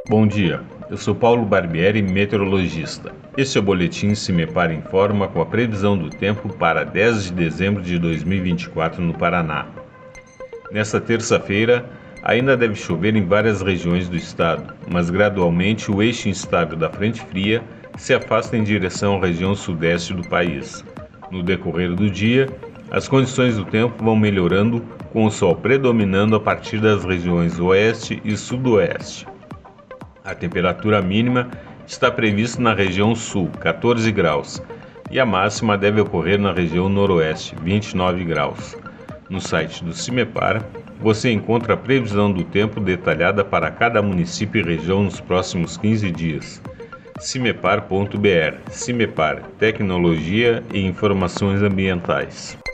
Bom dia, eu sou Paulo Barbieri, meteorologista. Este é o Boletim CIMEPAR Informa com a previsão do tempo para 10 de dezembro de 2024 no Paraná. Nesta terça-feira, ainda deve chover em várias regiões do estado, mas gradualmente o eixo instável da frente fria se afasta em direção à região sudeste do país. No decorrer do dia, as condições do tempo vão melhorando, com o sol predominando a partir das regiões oeste e sudoeste. A temperatura mínima está prevista na região sul, 14 graus, e a máxima deve ocorrer na região noroeste, 29 graus. No site do CIMEPAR, você encontra a previsão do tempo detalhada para cada município e região nos próximos 15 dias. cimepar.br, CIMEPAR, Tecnologia e Informações Ambientais.